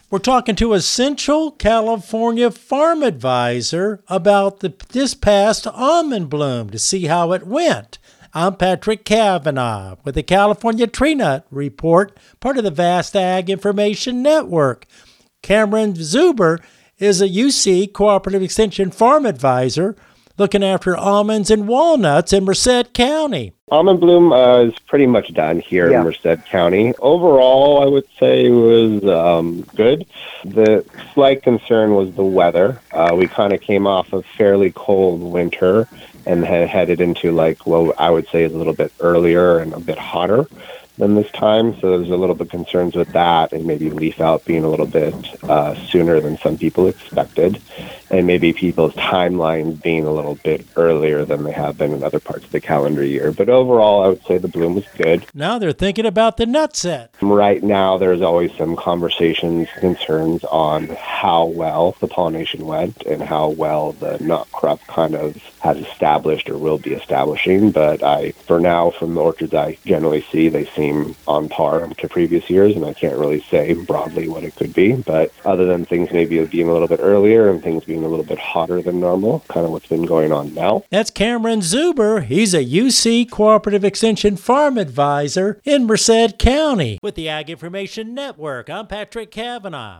We're talking to a Central California farm advisor about this past almond bloom to see how it went. I'm Patrick Cavanaugh with the California Tree Nut Report, part of the Vast Ag Information Network. Cameron Zuber is a UC Cooperative Extension Farm Advisor looking after almonds and walnuts in Merced County. Almond bloom is pretty much done here in Merced County. Overall, I would say it was good. The slight concern was the weather. We kind of came off a fairly cold winter and headed into what I would say is a little bit earlier and a bit hotter than this time. So there's a little bit concerns with that, and maybe leaf out being a little bit sooner than some people expected, and maybe people's timelines being a little bit earlier than they have been in other parts of the calendar year. But overall, I would say the bloom was good. Now they're thinking about the nut set. Right now, there's always some conversations, concerns on how well the pollination went and how well the nut crop kind of has established or will be establishing. But for now, from the orchards I generally see, they seem on par to previous years, and I can't really say broadly what it could be. But other than things maybe being a little bit earlier and things being a little bit hotter than normal, kind of what's been going on now. That's Cameron Zuber. He's a UC Cooperative Extension Farm Advisor in Merced County with the Ag Information Network. I'm Patrick Cavanaugh.